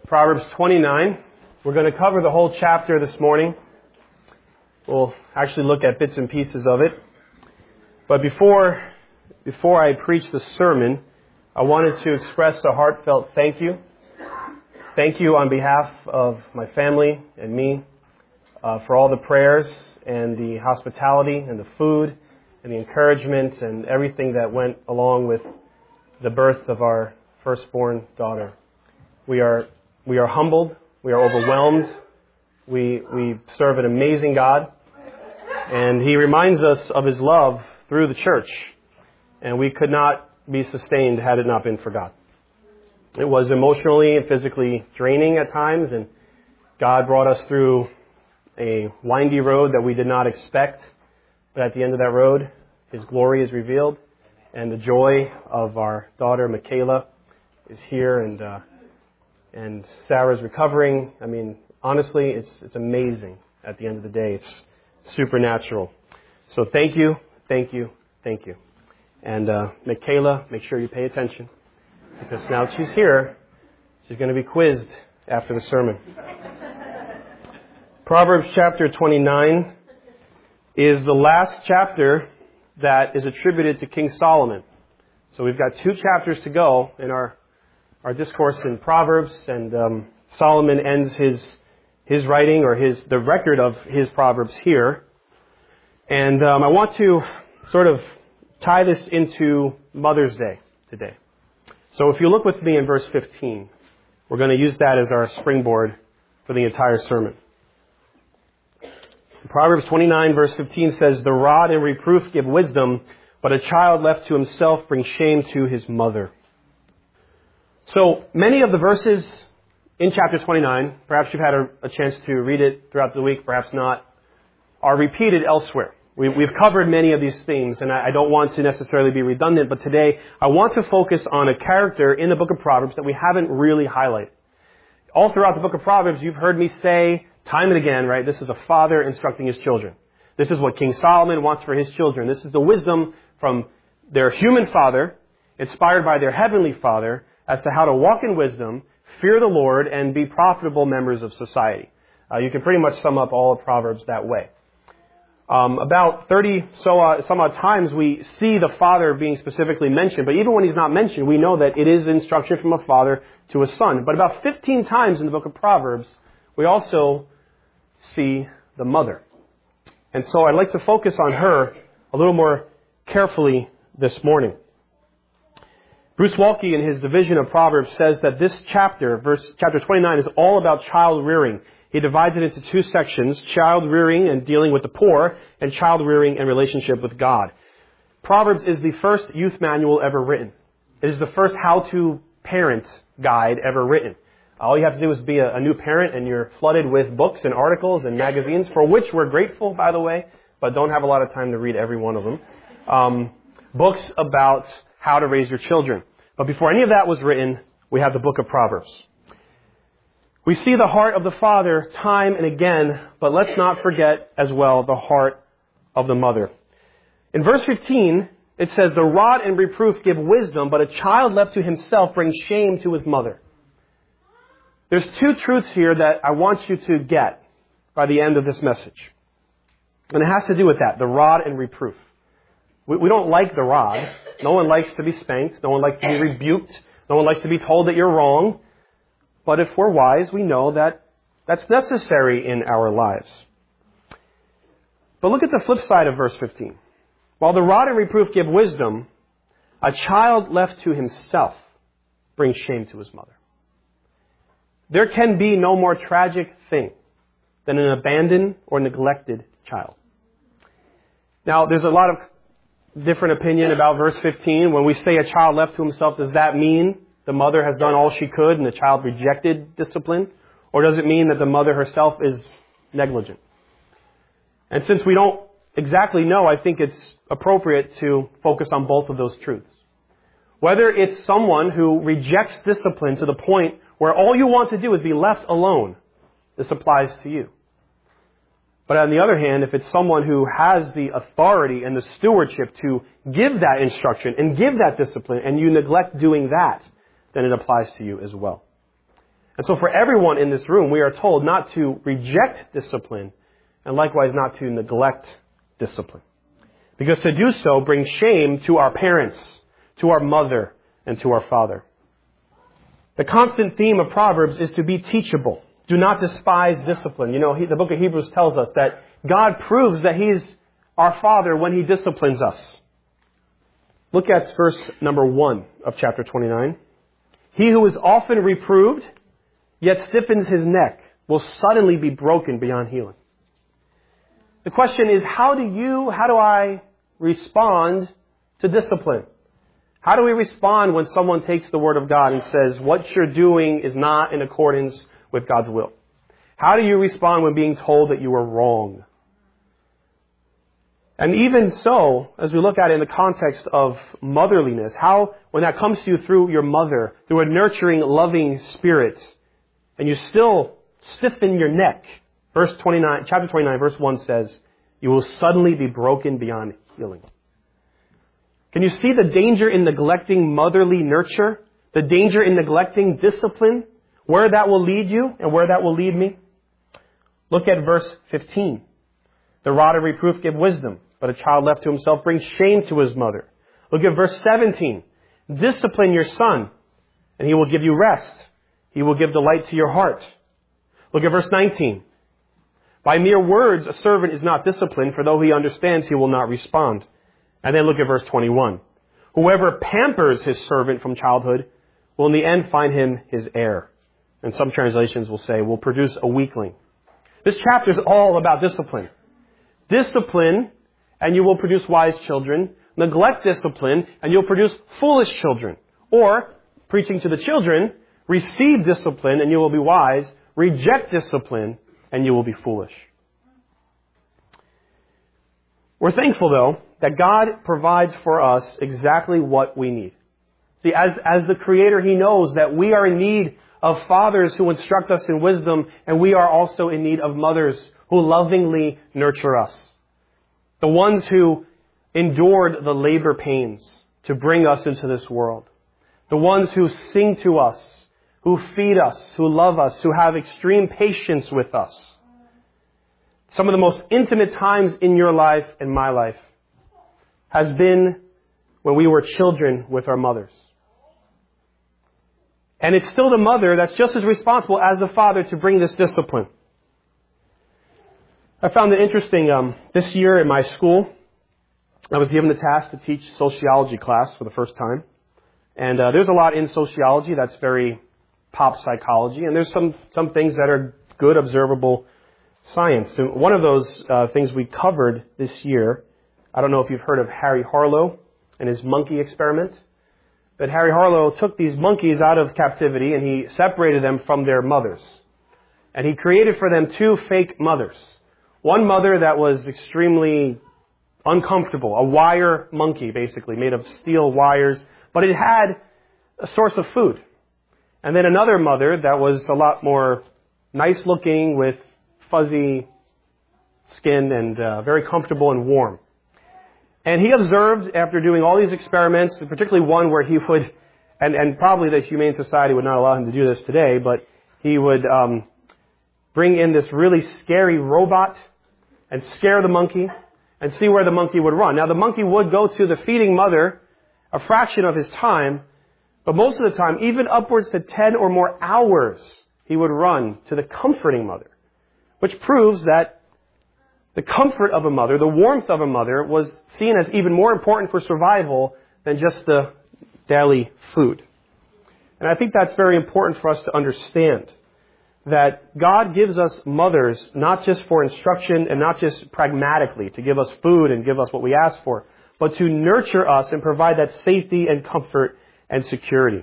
Proverbs 29. We're going to cover the whole chapter this morning. We'll actually look at bits and pieces of it. But before I preach the sermon, I wanted to express a heartfelt thank you. Thank you on behalf of my family and me for all the prayers and the hospitality and the food and the encouragement and everything that went along with the birth of our firstborn daughter. We are humbled. We are overwhelmed. We serve an amazing God. And He reminds us of His love through the church. And we could not be sustained had it not been for God. It was emotionally and physically draining at times. And God brought us through a windy road that we did not expect. But at the end of that road, His glory is revealed. And the joy of our daughter, Michaela, is here. And Sarah's recovering. I mean, honestly, it's amazing at the end of the day. It's supernatural. So thank you, thank you, thank you. And Michaela, make sure you pay attention. Because now that she's here, she's going to be quizzed after the sermon. Proverbs chapter 29 is the last chapter that is attributed to King Solomon. So we've got 2 chapters to go in our discourse in Proverbs, and Solomon ends his writing or the record of his Proverbs here. And I want to sort of tie this into Mother's Day today. So if you look with me in verse 15, we're going to use that as our springboard for the entire sermon. Proverbs 29 verse 15 says, "The rod and reproof give wisdom, but a child left to himself brings shame to his mother." So many of the verses in chapter 29, perhaps you've had a chance to read it throughout the week, perhaps not, are repeated elsewhere. We've covered many of these themes, and I don't want to necessarily be redundant, but today I want to focus on a character in the book of Proverbs that we haven't really highlighted. All throughout the book of Proverbs, you've heard me say time and again, right, this is a father instructing his children. This is what King Solomon wants for his children. This is the wisdom from their human father, inspired by their heavenly father, as to how to walk in wisdom, fear the Lord, and be profitable members of society. You can pretty much sum up all of Proverbs that way. About 30 some odd times we see the father being specifically mentioned, but even when he's not mentioned, we know that it is instruction from a father to a son. But about 15 times in the book of Proverbs, we also see the mother. And so I'd like to focus on her a little more carefully this morning. Bruce Waltke, in his division of Proverbs, says that this chapter 29, is all about child rearing. He divides it into 2 sections, child rearing and dealing with the poor, and child rearing and relationship with God. Proverbs is the first youth manual ever written. It is the first how-to parent guide ever written. All you have to do is be a new parent, and you're flooded with books and articles and magazines, for which we're grateful, by the way, but don't have a lot of time to read every one of them. Books about how to raise your children. But before any of that was written, we have the book of Proverbs. We see the heart of the father time and again, but let's not forget as well the heart of the mother. In verse 15, it says, "The rod and reproof give wisdom, but a child left to himself brings shame to his mother." There's 2 truths here that I want you to get by the end of this message. And it has to do with that, the rod and reproof. We don't like the rod. No one likes to be spanked. No one likes to be rebuked. No one likes to be told that you're wrong. But if we're wise, we know that that's necessary in our lives. But look at the flip side of verse 15. While the rod and reproof give wisdom, a child left to himself brings shame to his mother. There can be no more tragic thing than an abandoned or neglected child. Now, there's a lot of different opinion about verse 15. When we say a child left to himself, does that mean the mother has done all she could and the child rejected discipline? Or does it mean that the mother herself is negligent? And since we don't exactly know, I think it's appropriate to focus on both of those truths. Whether it's someone who rejects discipline to the point where all you want to do is be left alone, this applies to you. But on the other hand, if it's someone who has the authority and the stewardship to give that instruction and give that discipline, and you neglect doing that, then it applies to you as well. And so for everyone in this room, we are told not to reject discipline and likewise not to neglect discipline. Because to do so brings shame to our parents, to our mother, and to our father. The constant theme of Proverbs is to be teachable. Do not despise discipline. You know, the book of Hebrews tells us that God proves that He is our Father when He disciplines us. Look at verse number 1 of chapter 29. He who is often reproved, yet stiffens his neck, will suddenly be broken beyond healing. The question is, how do I respond to discipline? How do we respond when someone takes the Word of God and says, what you're doing is not in accordance with God's will? How do you respond when being told that you are wrong? And even so, as we look at it in the context of motherliness, how, when that comes to you through your mother, through a nurturing, loving spirit, and you still stiffen your neck, chapter 29, verse 1 says, you will suddenly be broken beyond healing. Can you see the danger in neglecting motherly nurture? The danger in neglecting discipline? Where that will lead you and where that will lead me? Look at verse 15. The rod of reproof give wisdom, but a child left to himself brings shame to his mother. Look at verse 17. Discipline your son, and he will give you rest. He will give delight to your heart. Look at verse 19. By mere words a servant is not disciplined, for though he understands, he will not respond. And then look at verse 21. Whoever pampers his servant from childhood will in the end find him his heir. And some translations will say, will produce a weakling. This chapter is all about discipline. Discipline, and you will produce wise children. Neglect discipline, and you'll produce foolish children. Or, preaching to the children, receive discipline, and you will be wise. Reject discipline, and you will be foolish. We're thankful, though, that God provides for us exactly what we need. See, as the Creator, He knows that we are in need of fathers who instruct us in wisdom, and we are also in need of mothers who lovingly nurture us. The ones who endured the labor pains to bring us into this world. The ones who sing to us, who feed us, who love us, who have extreme patience with us. Some of the most intimate times in your life and my life has been when we were children with our mothers. And it's still the mother that's just as responsible as the father to bring this discipline. I found it interesting, this year in my school, I was given the task to teach sociology class for the first time. And there's a lot in sociology that's very pop psychology, and there's some things that are good observable science. And one of those things we covered this year, I don't know if you've heard of Harry Harlow and his monkey experiment. But Harry Harlow took these monkeys out of captivity and he separated them from their mothers. And he created for them two fake mothers. One mother that was extremely uncomfortable, a wire monkey basically, made of steel wires, but it had a source of food. And then another mother that was a lot more nice looking with fuzzy skin and very comfortable and warm. And he observed, after doing all these experiments, particularly one where he would, and probably the Humane Society would not allow him to do this today, but he would bring in this really scary robot and scare the monkey and see where the monkey would run. Now, the monkey would go to the feeding mother a fraction of his time, but most of the time, even upwards to 10 or more hours, he would run to the comforting mother, which proves that the comfort of a mother, the warmth of a mother, was seen as even more important for survival than just the daily food. And I think that's very important for us to understand, that God gives us mothers not just for instruction and not just pragmatically to give us food and give us what we ask for, but to nurture us and provide that safety and comfort and security.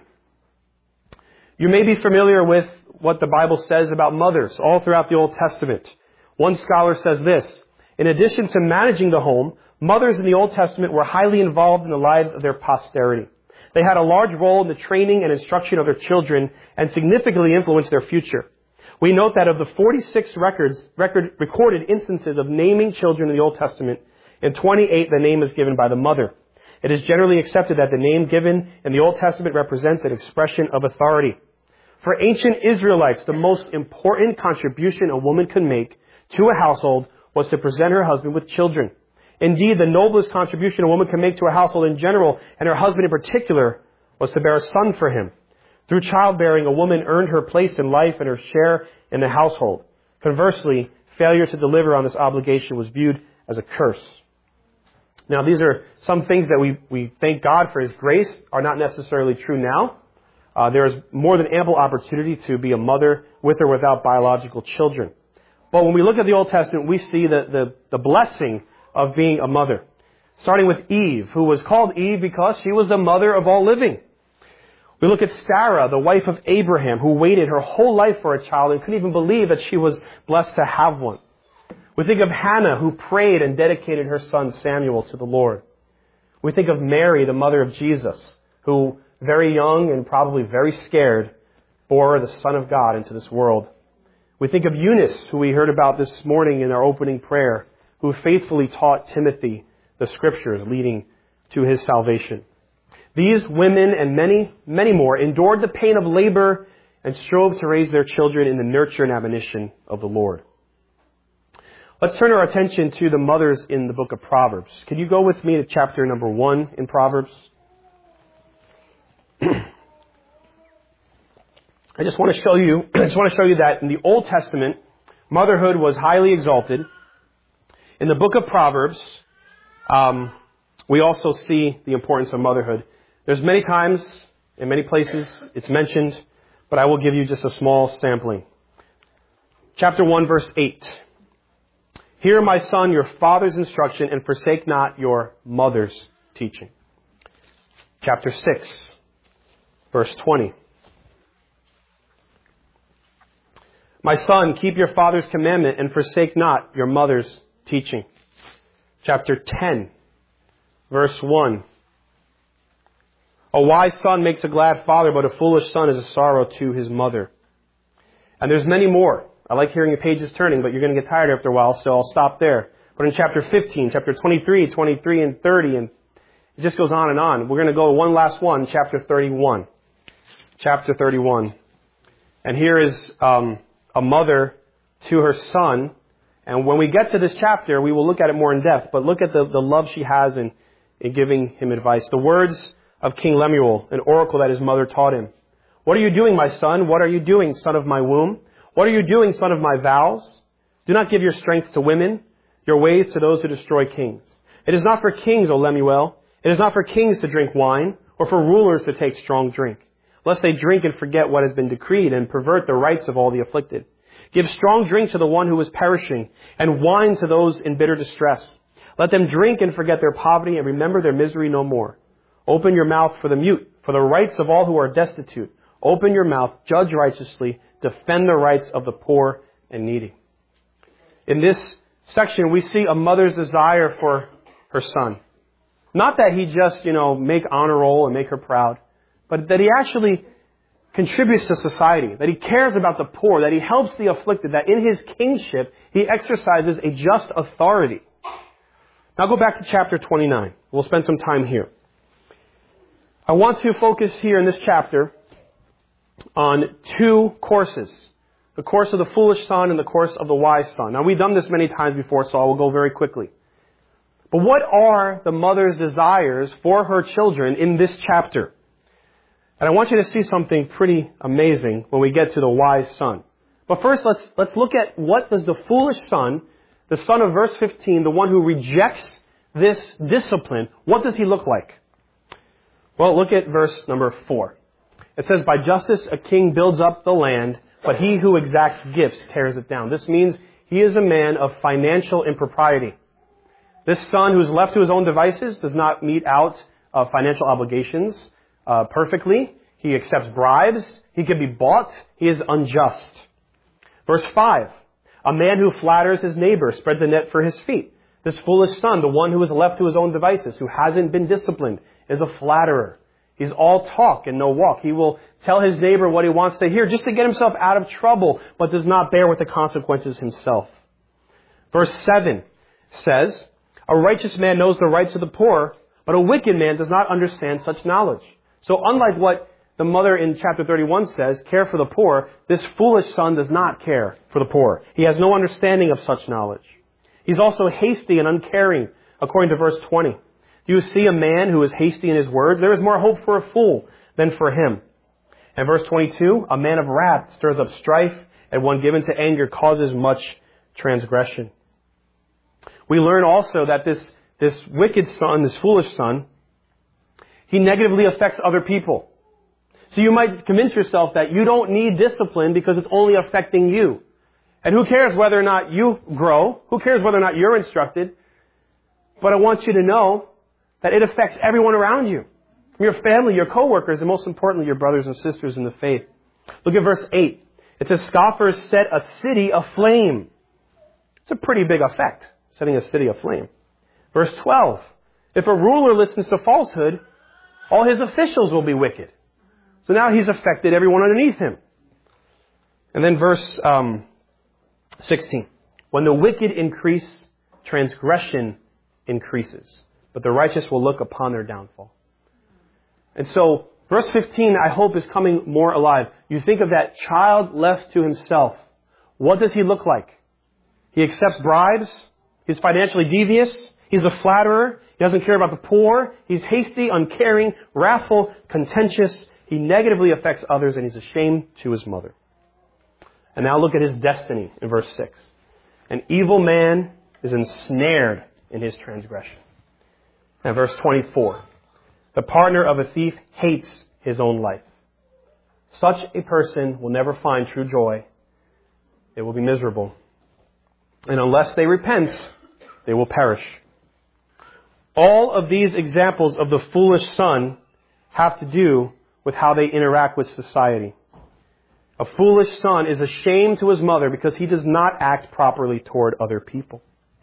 You may be familiar with what the Bible says about mothers all throughout the Old Testament. One scholar says this: in addition to managing the home, mothers in the Old Testament were highly involved in the lives of their posterity. They had a large role in the training and instruction of their children and significantly influenced their future. We note that of the 46 recorded instances of naming children in the Old Testament, in 28 the name is given by the mother. It is generally accepted that the name given in the Old Testament represents an expression of authority. For ancient Israelites, the most important contribution a woman could make to a household was to present her husband with children. Indeed, the noblest contribution a woman could make to a household in general, and her husband in particular, was to bear a son for him. Through childbearing, a woman earned her place in life and her share in the household. Conversely, failure to deliver on this obligation was viewed as a curse. Now, these are some things that we thank God for His grace are not necessarily true now. There is more than ample opportunity to be a mother with or without biological children. But when we look at the Old Testament, we see the blessing of being a mother. Starting with Eve, who was called Eve because she was the mother of all living. We look at Sarah, the wife of Abraham, who waited her whole life for a child and couldn't even believe that she was blessed to have one. We think of Hannah, who prayed and dedicated her son Samuel to the Lord. We think of Mary, the mother of Jesus, who, very young and probably very scared, bore the Son of God into this world. We think of Eunice, who we heard about this morning in our opening prayer, who faithfully taught Timothy the Scriptures, leading to his salvation. These women and many, many more endured the pain of labor and strove to raise their children in the nurture and admonition of the Lord. Let's turn our attention to the mothers in the book of Proverbs. Can you go with me to chapter number 1 in Proverbs? I just want to show you that in the Old Testament, motherhood was highly exalted. In the book of Proverbs, we also see the importance of motherhood. There's many times, in many places, it's mentioned, but I will give you just a small sampling. Chapter 1, verse 8. Hear, my son, your father's instruction, and forsake not your mother's teaching. Chapter 6, verse 20. My son, keep your father's commandment and forsake not your mother's teaching. Chapter 10, verse 1. A wise son makes a glad father, but a foolish son is a sorrow to his mother. And there's many more. I like hearing the pages turning, but you're going to get tired after a while, so I'll stop there. But in chapter 15, chapter 23, 23 and 30, and it just goes on and on. We're going to go one last one, chapter 31. Chapter 31. And here is a mother to her son. And when we get to this chapter, we will look at it more in depth. But look at the love she has in giving him advice. The words of King Lemuel, an oracle that his mother taught him. What are you doing, my son? What are you doing, son of my womb? What are you doing, son of my vows? Do not give your strength to women, your ways to those who destroy kings. It is not for kings, O Lemuel. It is not for kings to drink wine, or for rulers to take strong drink, lest they drink and forget what has been decreed and pervert the rights of all the afflicted. Give strong drink to the one who is perishing, and wine to those in bitter distress. Let them drink and forget their poverty and remember their misery no more. Open your mouth for the mute, for the rights of all who are destitute. Open your mouth, judge righteously, defend the rights of the poor and needy. In this section, we see a mother's desire for her son. Not that he just, make honor roll and make her proud, but that he actually contributes to society, that he cares about the poor, that he helps the afflicted, that in his kingship, he exercises a just authority. Now go back to chapter 29. We'll spend some time here. I want to focus here in this chapter on two courses. The course of the foolish son and the course of the wise son. Now we've done this many times before, so I will go very quickly. But what are the mother's desires for her children in this chapter? And I want you to see something pretty amazing when we get to the wise son. But first, let's look at what does the foolish son, the son of verse 15, the one who rejects this discipline, what does he look like? Well, look at verse number 4. It says, by justice a king builds up the land, but he who exacts gifts tears it down. This means he is a man of financial impropriety. This son who is left to his own devices does not meet out financial obligations perfectly. He accepts bribes. He can be bought. He is unjust. Verse 5. A man who flatters his neighbor spreads a net for his feet. This foolish son, the one who is left to his own devices, who hasn't been disciplined, is a flatterer. He's all talk and no walk. He will tell his neighbor what he wants to hear just to get himself out of trouble, but does not bear with the consequences himself. Verse 7 says, a righteous man knows the rights of the poor, but a wicked man does not understand such knowledge. So unlike what the mother in chapter 31 says, care for the poor, this foolish son does not care for the poor. He has no understanding of such knowledge. He's also hasty and uncaring, according to verse 20. Do you see a man who is hasty in his words? There is more hope for a fool than for him. And verse 22, a man of wrath stirs up strife, and one given to anger causes much transgression. We learn also that this wicked son, this foolish son, he negatively affects other people. So you might convince yourself that you don't need discipline because it's only affecting you. And who cares whether or not you grow? Who cares whether or not you're instructed? But I want you to know that it affects everyone around you. Your family, your coworkers, and most importantly, your brothers and sisters in the faith. Look at verse 8. It says, scoffers set a city aflame. It's a pretty big effect, setting a city aflame. Verse 12. If a ruler listens to falsehood, all his officials will be wicked. So now he's affected everyone underneath him. And then verse 16. When the wicked increase, transgression increases, but the righteous will look upon their downfall. And so, verse 15, I hope, is coming more alive. You think of that child left to himself. What does he look like? He accepts bribes. He's financially devious. He's a flatterer. He doesn't care about the poor. He's hasty, uncaring, wrathful, contentious. He negatively affects others, and he's ashamed to his mother. And now look at his destiny in verse 6. An evil man is ensnared in his transgression. And verse 24. The partner of a thief hates his own life. Such a person will never find true joy. They will be miserable. And unless they repent, they will perish. All of these examples of the foolish son have to do with how they interact with society. A foolish son is ashamed to his mother because he does not act properly toward other people.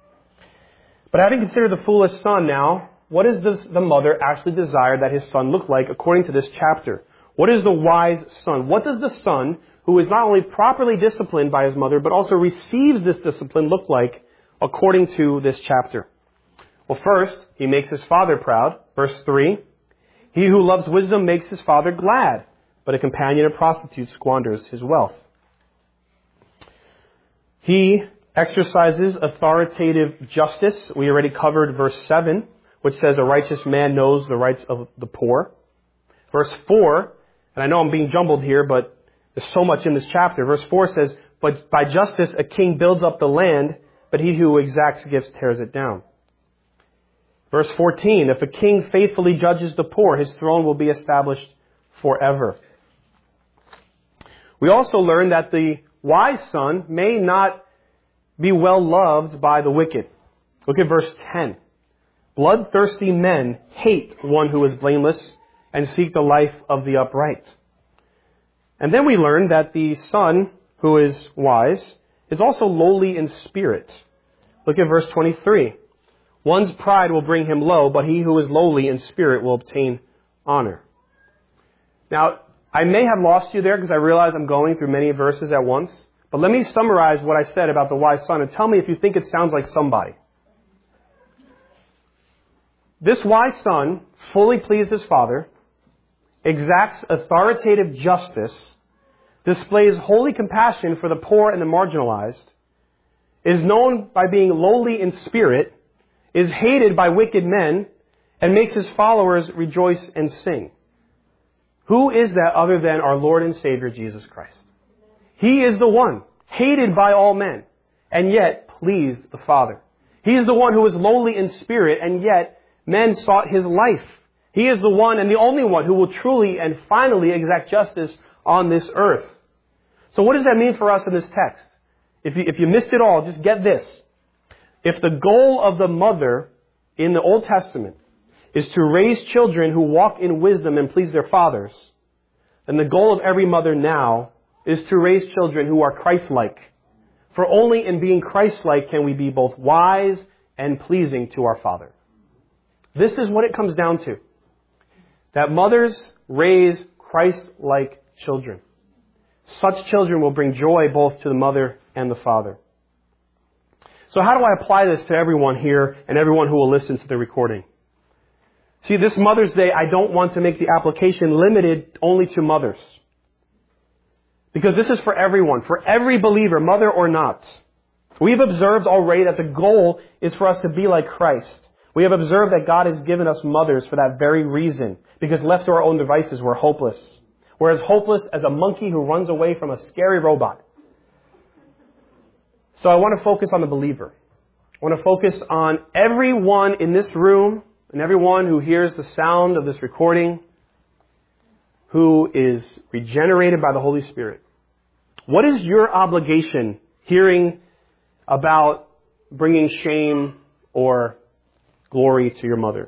But having considered the foolish son now, what does the mother actually desire that his son look like according to this chapter? What is the wise son? What does the son, who is not only properly disciplined by his mother, but also receives this discipline, look like according to this chapter? Well, first, he makes his father proud. Verse 3, he who loves wisdom makes his father glad, but a companion of prostitutes squanders his wealth. He exercises authoritative justice. We already covered verse 7, which says a righteous man knows the rights of the poor. Verse 4, and I know I'm being jumbled here, but there's so much in this chapter. Verse 4 says, but by justice a king builds up the land, but he who exacts gifts tears it down. Verse 14, if a king faithfully judges the poor, his throne will be established forever. We also learn that the wise son may not be well loved by the wicked. Look at verse 10. Bloodthirsty men hate one who is blameless and seek the life of the upright. And then we learn that the son who is wise is also lowly in spirit. Look at verse 23. One's pride will bring him low, but he who is lowly in spirit will obtain honor. Now, I may have lost you there because I realize I'm going through many verses at once. But let me summarize what I said about the wise son and tell me if you think it sounds like somebody. This wise son fully pleased his father, exacts authoritative justice, displays holy compassion for the poor and the marginalized, is known by being lowly in spirit, is hated by wicked men, and makes his followers rejoice and sing. Who is that other than our Lord and Savior Jesus Christ? He is the one, hated by all men, and yet pleased the Father. He is the one who is lowly in spirit, and yet men sought his life. He is the one and the only one who will truly and finally exact justice on this earth. So what does that mean for us in this text? If you missed it all, just get this. If the goal of the mother in the Old Testament is to raise children who walk in wisdom and please their fathers, then the goal of every mother now is to raise children who are Christ-like. For only in being Christ-like can we be both wise and pleasing to our Father. This is what it comes down to. That mothers raise Christ-like children. Such children will bring joy both to the mother and the father. So how do I apply this to everyone here and everyone who will listen to the recording? See, this Mother's Day, I don't want to make the application limited only to mothers. Because this is for everyone, for every believer, mother or not. We've observed already that the goal is for us to be like Christ. We have observed that God has given us mothers for that very reason, because left to our own devices, we're hopeless. We're as hopeless as a monkey who runs away from a scary robot. So I want to focus on the believer. I want to focus on everyone in this room and everyone who hears the sound of this recording who is regenerated by the Holy Spirit. What is your obligation hearing about bringing shame or glory to your mother?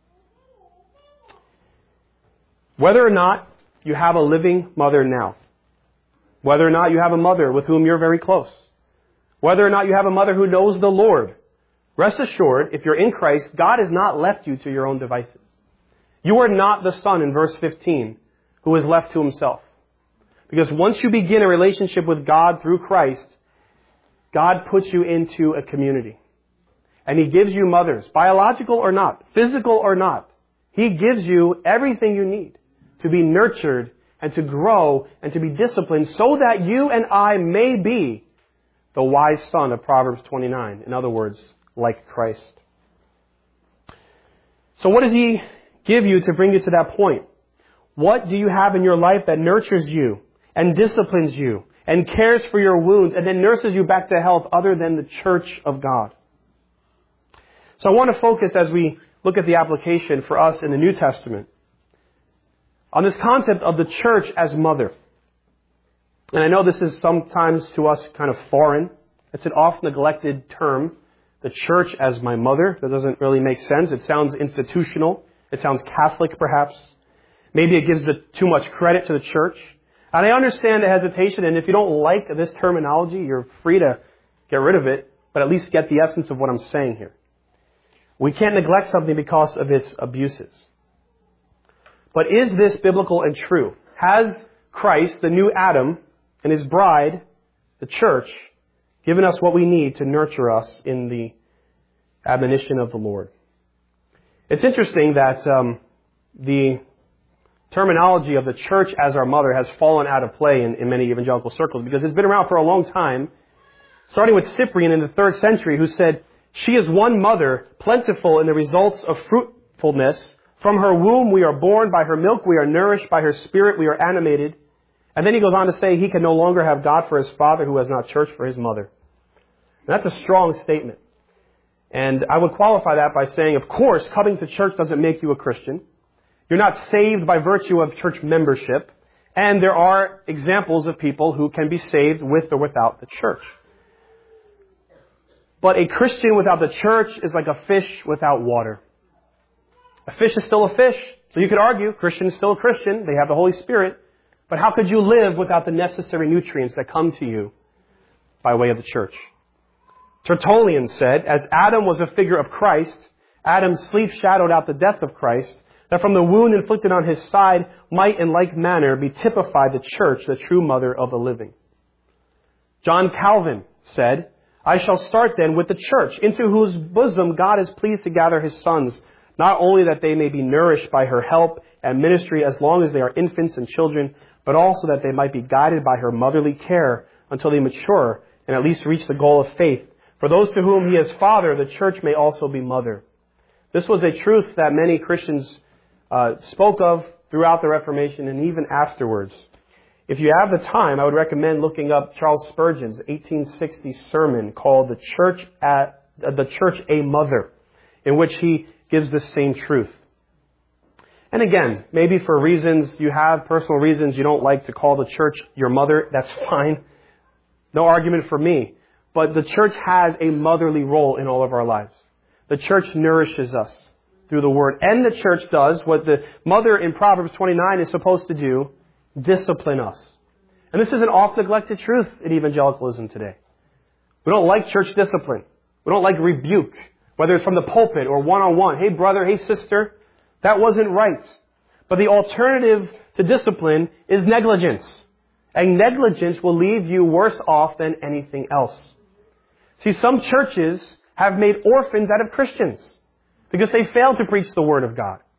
Whether or not you have a living mother now, whether or not you have a mother with whom you're very close, whether or not you have a mother who knows the Lord, rest assured, if you're in Christ, God has not left you to your own devices. You are not the son in verse 15 who is left to himself. Because once you begin a relationship with God through Christ, God puts you into a community. And He gives you mothers, biological or not, physical or not. He gives you everything you need to be nurtured and to grow and to be disciplined so that you and I may be the wise son of Proverbs 29. In other words, like Christ. So what does He give you to bring you to that point? What do you have in your life that nurtures you and disciplines you and cares for your wounds and then nurses you back to health other than the church of God? So I want to focus as we look at the application for us in the New Testament on this concept of the church as mother. And I know this is sometimes to us kind of foreign. It's an oft-neglected term, the church as my mother. That doesn't really make sense. It sounds institutional. It sounds Catholic, perhaps. Maybe it gives too much credit to the church. And I understand the hesitation, and if you don't like this terminology, you're free to get rid of it, but at least get the essence of what I'm saying here. We can't neglect something because of its abuses. But is this biblical and true? Has Christ, the new Adam, and His bride, the church, given us what we need to nurture us in the admonition of the Lord? It's interesting that the terminology of the church as our mother has fallen out of play in many evangelical circles because it's been around for a long time, starting with Cyprian in the 3rd century, who said, "She is one mother, plentiful in the results of fruitfulness. From her womb we are born, by her milk we are nourished, by her spirit we are animated." And then he goes on to say he can no longer have God for his father who has not church for his mother. And that's a strong statement. And I would qualify that by saying, of course, coming to church doesn't make you a Christian. You're not saved by virtue of church membership. And there are examples of people who can be saved with or without the church. But a Christian without the church is like a fish without water. A fish is still a fish. So you could argue, Christian is still a Christian. They have the Holy Spirit. But how could you live without the necessary nutrients that come to you by way of the church? Tertullian said, as Adam was a figure of Christ, Adam's sleep shadowed out the death of Christ, that from the wound inflicted on his side might in like manner be typified the church, the true mother of the living. John Calvin said, I shall start then with the church, into whose bosom God is pleased to gather His sons, not only that they may be nourished by her help and ministry as long as they are infants and children, but also that they might be guided by her motherly care until they mature and at least reach the goal of faith. For those to whom He is Father, the church may also be mother. This was a truth that many Christians spoke of throughout the Reformation and even afterwards. If you have the time, I would recommend looking up Charles Spurgeon's 1860 sermon called The Church a Mother, in which he gives the same truth. And again, maybe for reasons you have, personal reasons you don't like to call the church your mother, that's fine. No argument for me. But the church has a motherly role in all of our lives. The church nourishes us through the Word. And the church does what the mother in Proverbs 29 is supposed to do, discipline us. And this is an oft-neglected truth in evangelicalism today. We don't like church discipline. We don't like rebuke, whether it's from the pulpit or one-on-one. Hey brother, hey sister, that wasn't right. But the alternative to discipline is negligence. And negligence will leave you worse off than anything else. See, some churches have made orphans out of Christians because they failed to preach the Word of God.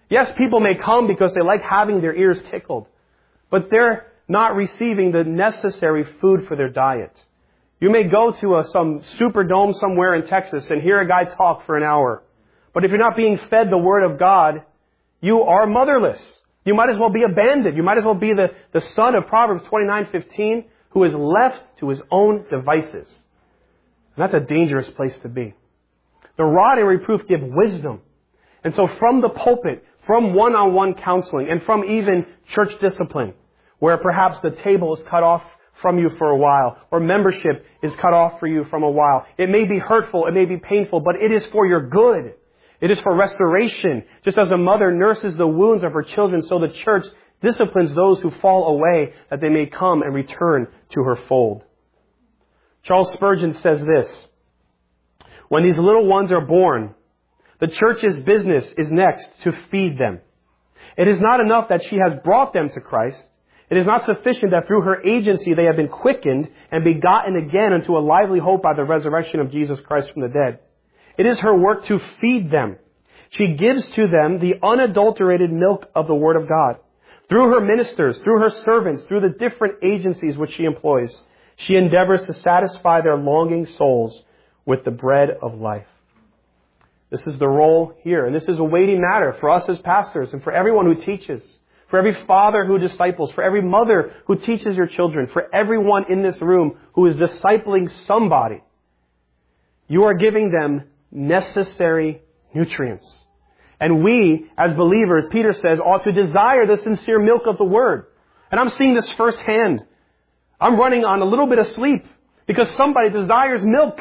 Yes, people may come because they like having their ears tickled, but they're not receiving the necessary food for their diet. You may go to some Superdome somewhere in Texas and hear a guy talk for an hour. But if you're not being fed the Word of God, you are motherless. You might as well be abandoned. You might as well be the son of Proverbs 29:15 who is left to his own devices. And that's a dangerous place to be. The rod and reproof give wisdom. And so from the pulpit, from one-on-one counseling, and from even church discipline, where perhaps the table is cut off from you for a while, or membership is cut off for you from a while. It may be hurtful, it may be painful, but it is for your good. It is for restoration. Just as a mother nurses the wounds of her children, so the church disciplines those who fall away, that they may come and return to her fold. Charles Spurgeon says this: when these little ones are born, the church's business is next to feed them. It is not enough that she has brought them to Christ. It is not sufficient that through her agency they have been quickened and begotten again unto a lively hope by the resurrection of Jesus Christ from the dead. It is her work to feed them. She gives to them the unadulterated milk of the Word of God. Through her ministers, through her servants, through the different agencies which she employs, she endeavors to satisfy their longing souls with the bread of life. This is the role here, and this is a weighty matter for us as pastors and for everyone who teaches, for every father who disciples, for every mother who teaches your children, for everyone in this room who is discipling somebody. You are giving them necessary nutrients. And we, as believers, Peter says, ought to desire the sincere milk of the Word. And I'm seeing this firsthand. I'm running on a little bit of sleep because somebody desires milk.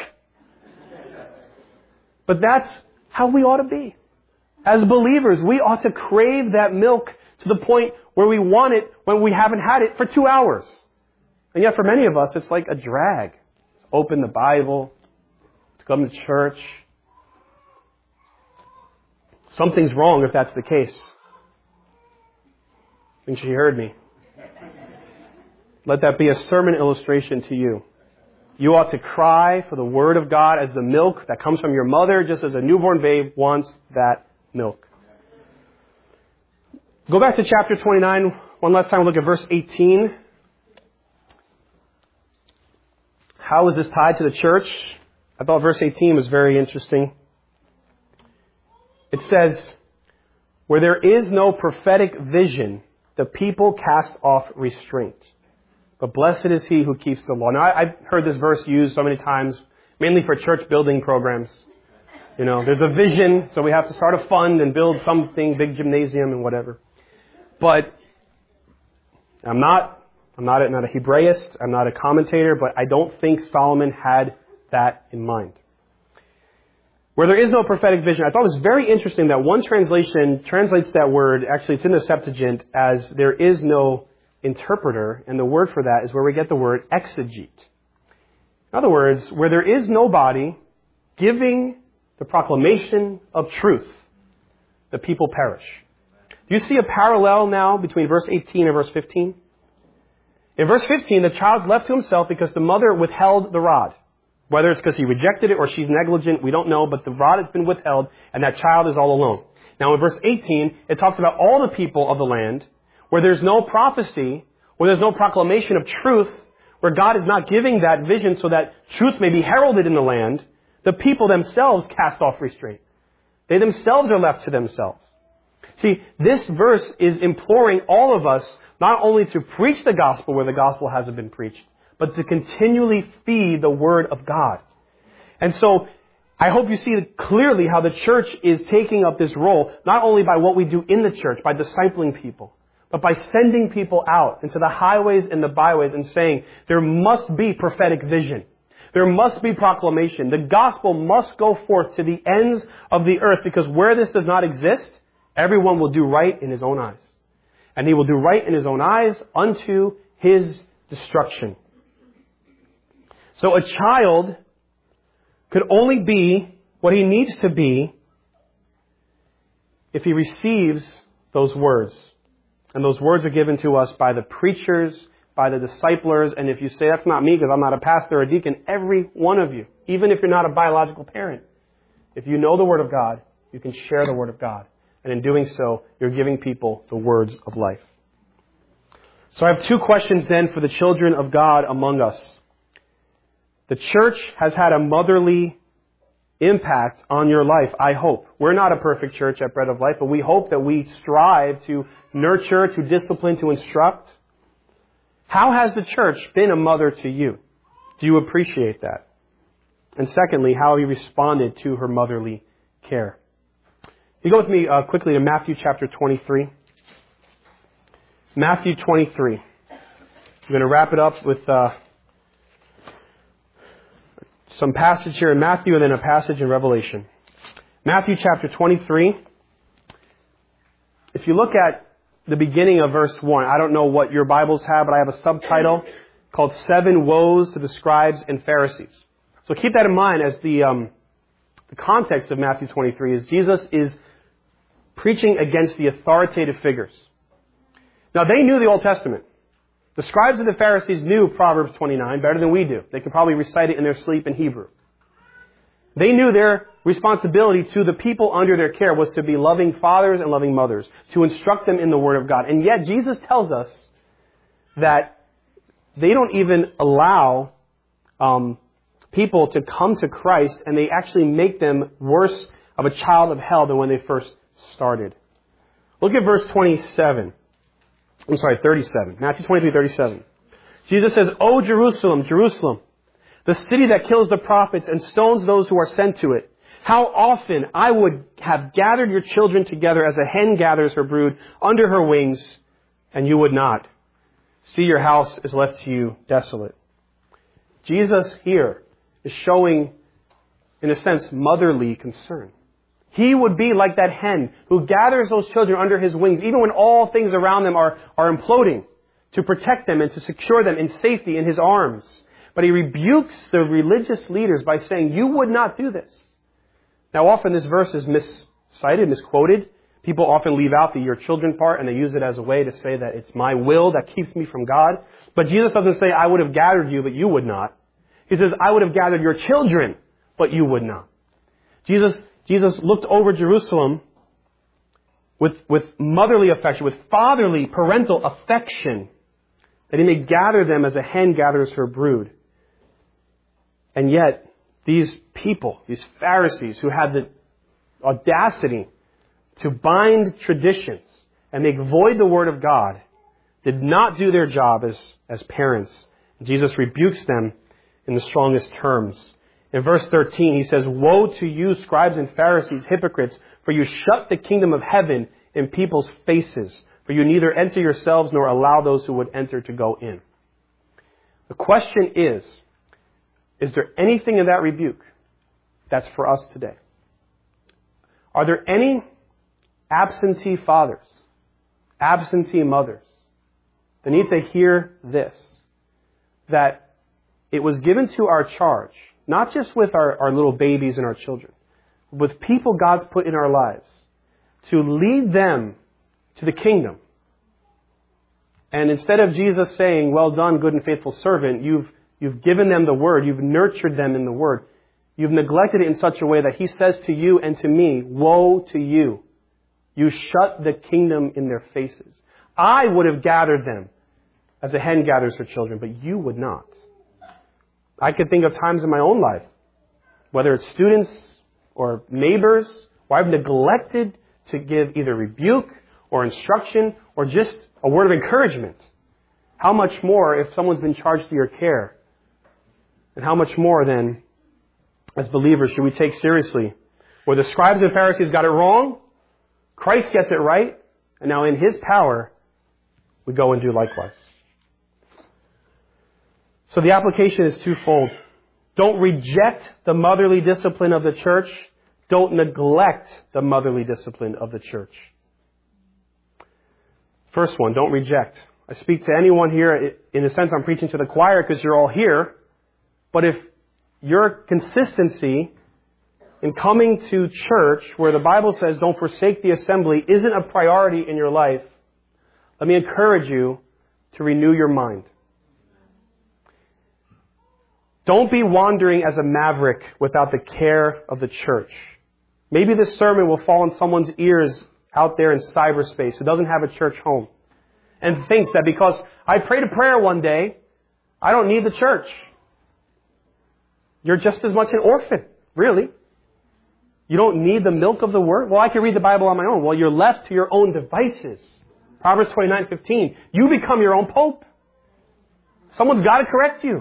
But that's how we ought to be. As believers, we ought to crave that milk to the point where we want it when we haven't had it for 2 hours. And yet for many of us, it's like a drag. Open the Bible, to come to church. Something's wrong if that's the case. I think she heard me. Let that be a sermon illustration to you. You ought to cry for the Word of God as the milk that comes from your mother, just as a newborn babe wants that milk. Go back to chapter 29. One last time, look at verse 18. How is this tied to the church? I thought verse 18 was very interesting. It says, where there is no prophetic vision, the people cast off restraint. But blessed is he who keeps the law. Now, I've heard this verse used so many times, mainly for church building programs. You know, there's a vision, so we have to start a fund and build something, big gymnasium and whatever. But I'm not a Hebraist, I'm not a commentator, but I don't think Solomon had that in mind. Where there is no prophetic vision, I thought it was very interesting that one translation translates that word, actually it's in the Septuagint, as there is no interpreter, and the word for that is where we get the word exegete. In other words, where there is nobody giving the proclamation of truth, the people perish. Do you see a parallel now between verse 18 and verse 15? In verse 15, the child's left to himself because the mother withheld the rod. Whether it's because he rejected it or she's negligent, we don't know, but the rod has been withheld and that child is all alone. Now in verse 18, it talks about all the people of the land where there's no prophecy, where there's no proclamation of truth, where God is not giving that vision so that truth may be heralded in the land. The people themselves cast off restraint. They themselves are left to themselves. See, this verse is imploring all of us not only to preach the gospel where the gospel hasn't been preached, but to continually feed the Word of God. And so, I hope you see clearly how the church is taking up this role, not only by what we do in the church, by discipling people, but by sending people out into the highways and the byways and saying, there must be prophetic vision. There must be proclamation. The gospel must go forth to the ends of the earth, because where this does not exist, everyone will do right in his own eyes. And he will do right in his own eyes unto his destruction. So a child could only be what he needs to be if he receives those words. And those words are given to us by the preachers, by the disciplers. And if you say, that's not me because I'm not a pastor or a deacon, every one of you, even if you're not a biological parent, if you know the Word of God, you can share the Word of God. And in doing so, you're giving people the words of life. So I have two questions then for the children of God among us. The church has had a motherly impact on your life, I hope. We're not a perfect church at Bread of Life, but we hope that we strive to nurture, to discipline, to instruct. How has the church been a mother to you? Do you appreciate that? And secondly, how have you responded to her motherly care? You go with me quickly to Matthew chapter 23. Matthew 23. I'm going to wrap it up with some passage here in Matthew and then a passage in Revelation. Matthew chapter 23. If you look at the beginning of verse 1, I don't know what your Bibles have, but I have a subtitle called 7 Woes to the Scribes and Pharisees. So keep that in mind as the context of Matthew 23 is Jesus is preaching against the authoritative figures. Now they knew the Old Testament. The scribes and the Pharisees knew Proverbs 29 better than we do. They could probably recite it in their sleep in Hebrew. They knew their responsibility to the people under their care was to be loving fathers and loving mothers, to instruct them in the Word of God. And yet Jesus tells us that they don't even allow people to come to Christ, and they actually make them worse of a child of hell than when they first started. Look at verse 37. 37. Matthew 23:37. Jesus says, "O Jerusalem, Jerusalem, the city that kills the prophets and stones those who are sent to it. How often I would have gathered your children together as a hen gathers her brood under her wings, and you would not. See, your house is left to you desolate." Jesus here is showing, in a sense, motherly concern. He would be like that hen who gathers those children under his wings, even when all things around them are imploding, to protect them and to secure them in safety in his arms. But he rebukes the religious leaders by saying, "You would not do this." Now often this verse is miscited, misquoted. People often leave out the "your children" part and they use it as a way to say that it's my will that keeps me from God. But Jesus doesn't say, "I would have gathered you, but you would not." He says, "I would have gathered your children, but you would not." Jesus looked over Jerusalem with motherly affection, with fatherly, parental affection, that he may gather them as a hen gathers her brood. And yet, these people, these Pharisees who had the audacity to bind traditions and make void the Word of God, did not do their job as parents. Jesus rebukes them in the strongest terms. In verse 13, he says, "Woe to you, scribes and Pharisees, hypocrites, for you shut the kingdom of heaven in people's faces, for you neither enter yourselves nor allow those who would enter to go in." The question is there anything in that rebuke that's for us today? Are there any absentee fathers, absentee mothers that need to hear this? That it was given to our charge, not just with our little babies and our children, but with people God's put in our lives, to lead them to the kingdom. And instead of Jesus saying, "Well done, good and faithful servant," you've given them the Word, you've nurtured them in the Word. You've neglected it in such a way that He says to you and to me, "Woe to you. You shut the kingdom in their faces. I would have gathered them as a hen gathers her children, but you would not." I could think of times in my own life, whether it's students or neighbors, where I've neglected to give either rebuke or instruction or just a word of encouragement. How much more if someone's been charged to your care? And how much more then, as believers, should we take seriously where the scribes and Pharisees got it wrong, Christ gets it right, and now in His power, we go and do likewise. So the application is twofold. Don't reject the motherly discipline of the church. Don't neglect the motherly discipline of the church. First one, don't reject. I speak to anyone here, in a sense I'm preaching to the choir because you're all here. But if your consistency in coming to church, where the Bible says don't forsake the assembly, isn't a priority in your life, let me encourage you to renew your mind. Don't be wandering as a maverick without the care of the church. Maybe this sermon will fall on someone's ears out there in cyberspace who doesn't have a church home and thinks that because I prayed a prayer one day, I don't need the church. You're just as much an orphan, really. You don't need the milk of the Word? Well, I can read the Bible on my own. Well, you're left to your own devices. Proverbs 29:15. You become your own pope. Someone's got to correct you.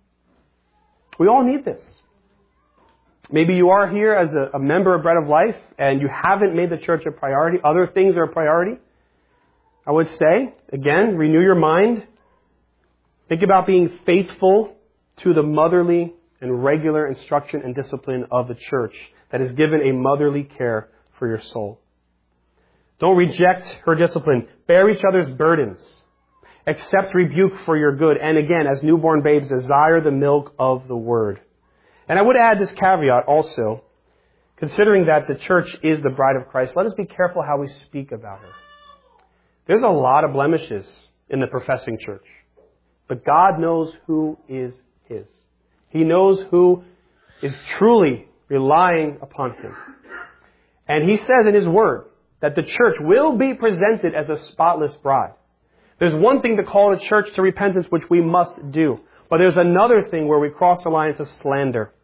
We all need this. Maybe you are here as a member of Bread of Life and you haven't made the church a priority. Other things are a priority. I would say, again, renew your mind. Think about being faithful to the motherly and regular instruction and discipline of the church that is given a motherly care for your soul. Don't reject her discipline. Bear each other's burdens. Accept rebuke for your good. And again, as newborn babes, desire the milk of the Word. And I would add this caveat also, considering that the church is the bride of Christ, let us be careful how we speak about her. There's a lot of blemishes in the professing church. But God knows who is His. He knows who is truly relying upon Him. And He says in His Word that the church will be presented as a spotless bride. There's one thing to call the church to repentance, which we must do. But there's another thing where we cross the line into slander.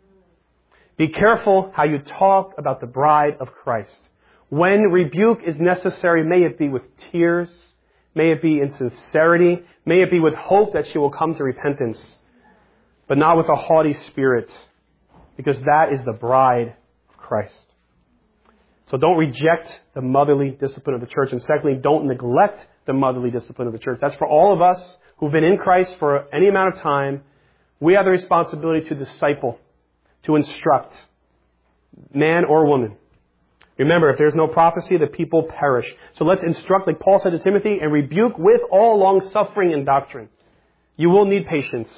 Be careful how you talk about the bride of Christ. When rebuke is necessary, may it be with tears, may it be in sincerity, may it be with hope that she will come to repentance, but not with a haughty spirit, because that is the bride of Christ. So don't reject the motherly discipline of the church. And secondly, don't neglect the motherly discipline of the church. That's for all of us who've been in Christ for any amount of time. We have the responsibility to disciple, to instruct, man or woman. Remember, if there's no prophecy, the people perish. So let's instruct, like Paul said to Timothy, and rebuke with all long-suffering and doctrine. You will need patience.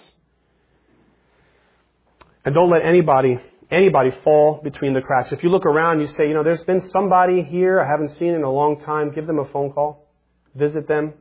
And don't let anybody fall between the cracks. If you look around, you say, there's been somebody here I haven't seen in a long time. Give them a phone call. Visit them.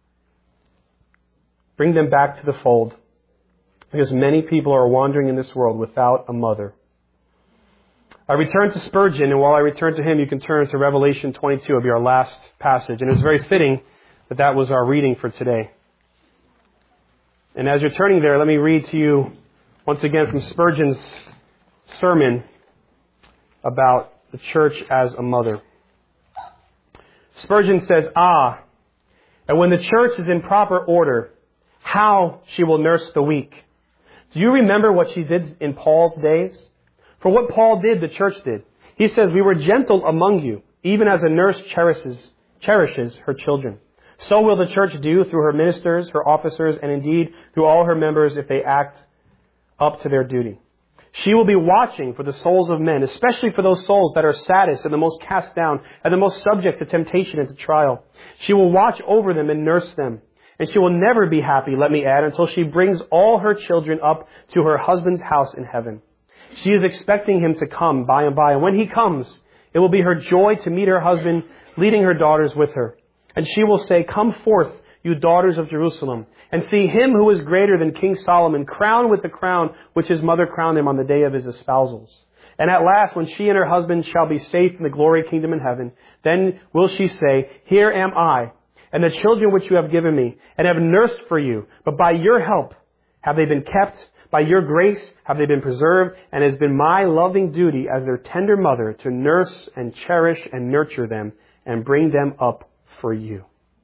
Bring them back to the fold. Because many people are wandering in this world without a mother. I return to Spurgeon, and while I return to him, you can turn to Revelation 22. It'll be our last passage. And it's very fitting that that was our reading for today. And as you're turning there, let me read to you once again from Spurgeon's sermon about the church as a mother. Spurgeon says, and when the church is in proper order, how she will nurse the weak. Do you remember what she did in Paul's days? For what Paul did, the church did. He says, we were gentle among you, even as a nurse cherishes her children. So will the church do through her ministers, her officers, and indeed through all her members if they act up to their duty. She will be watching for the souls of men, especially for those souls that are saddest and the most cast down and the most subject to temptation and to trial. She will watch over them and nurse them. And she will never be happy, let me add, until she brings all her children up to her husband's house in heaven. She is expecting him to come by and by. And when he comes, it will be her joy to meet her husband, leading her daughters with her. And she will say, come forth, you daughters of Jerusalem, and see him who is greater than King Solomon, crowned with the crown which his mother crowned him on the day of his espousals. And at last, when she and her husband shall be safe in the glory kingdom in heaven, then will she say, here am I, and the children which you have given me, and have nursed for you. But by your help have they been kept, by your grace have they been preserved, and it has been my loving duty as their tender mother to nurse and cherish and nurture them and bring them up for you.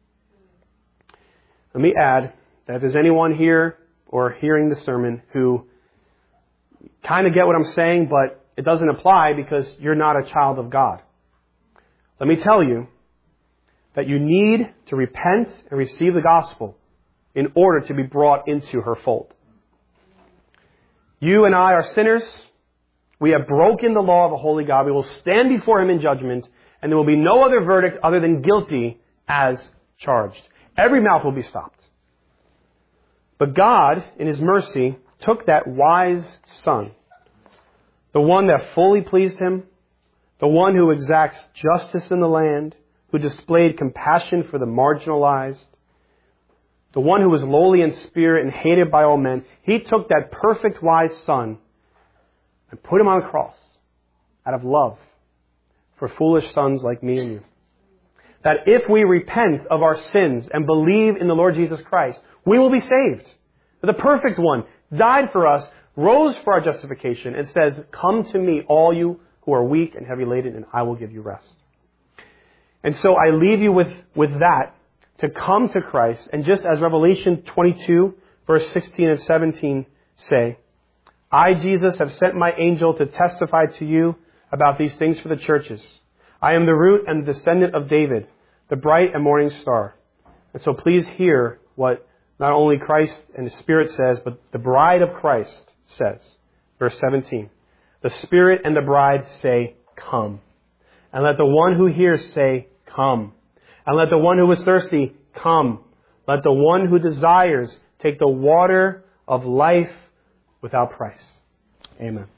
Let me add that if there's anyone here or hearing the sermon who kind of get what I'm saying, but it doesn't apply because you're not a child of God, let me tell you that you need to repent and receive the gospel in order to be brought into her fold. You and I are sinners. We have broken the law of a holy God. We will stand before him in judgment, and there will be no other verdict other than guilty as charged. Every mouth will be stopped. But God, in his mercy, took that wise son, the one that fully pleased him, the one who exacts justice in the land, who displayed compassion for the marginalized, the one who was lowly in spirit and hated by all men. He took that perfect wise son and put him on the cross out of love for foolish sons like me and you. that if we repent of our sins and believe in the Lord Jesus Christ, we will be saved. The perfect one died for us, rose for our justification, and says, "Come to me, all you who are weak and heavy laden, and I will give you rest." And so I leave you with that, to come to Christ. And just as Revelation 22, verse 16 and 17 say, "I, Jesus, have sent my angel to testify to you about these things for the churches. I am the root and descendant of David, the bright and morning star." And so please hear what not only Christ and the Spirit says, but the bride of Christ says. Verse 17, "The Spirit and the bride say, 'Come.' And let the one who hears say, 'Come.' And let the one who is thirsty come. Let the one who desires take the water of life without price." Amen.